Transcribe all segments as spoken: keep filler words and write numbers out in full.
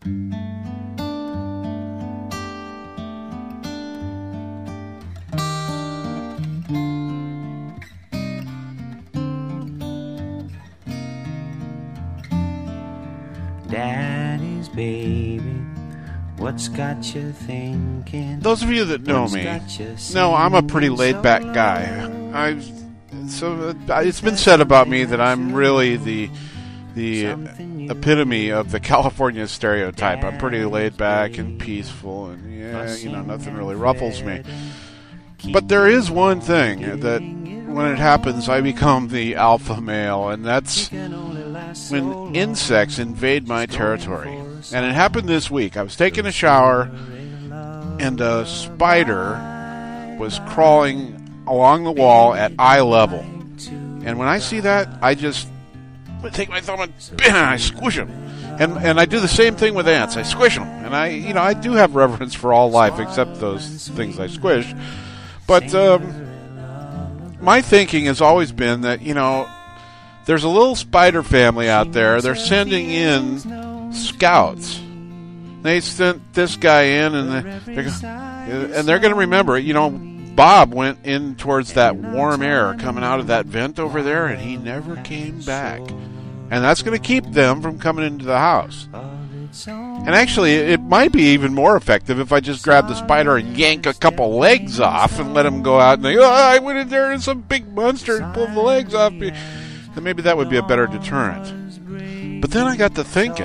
Daddy's baby, what's got you thinking? Those of you that know What's me got you know I'm a pretty singing laid-back so guy. I've so uh, it's been said about me that I'm really the the epitome of the California stereotype. I'm pretty laid back and peaceful, and yeah, you know, nothing really ruffles me. But there is one thing that when it happens, I become the alpha male, and that's when insects invade my territory. And it happened this week. I was taking a shower, and a spider was crawling along the wall at eye level. And when I see that, I just take my thumb and bam, I squish them. And and I do the same thing with ants. I squish them. And I, you know, I do have reverence for all life except those things I squish. But um, my thinking has always been that, you know, there's a little spider family out there. They're sending in scouts. They sent this guy in, and they're, and they're going to remember it. You know, Bob went in towards that warm air coming out of that vent over there, and he never came back. And that's going to keep them from coming into the house. And actually, it might be even more effective if I just grab the spider and yank a couple legs off and let him go out and they, oh, I went in there and some big monster pulled the legs off me. Then maybe that would be a better deterrent. But then I got to thinking,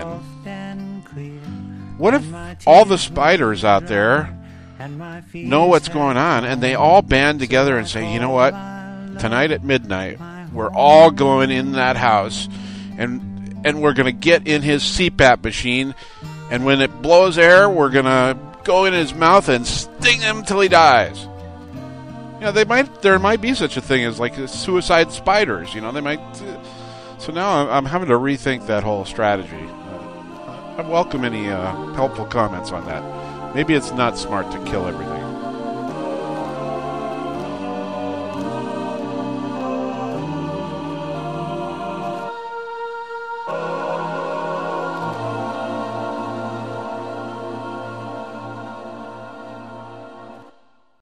what if all the spiders out there know what's going on and they all band together and say, you know what, tonight at midnight, we're all going in that house and and we're going to get in his C PAP machine, and when it blows air, we're going to go in his mouth and sting him till he dies. You know, they might there might be such a thing as like suicide spiders. You know, they might. Uh, so now I'm, I'm having to rethink that whole strategy. Uh, I welcome any uh, helpful comments on that. Maybe it's not smart to kill everything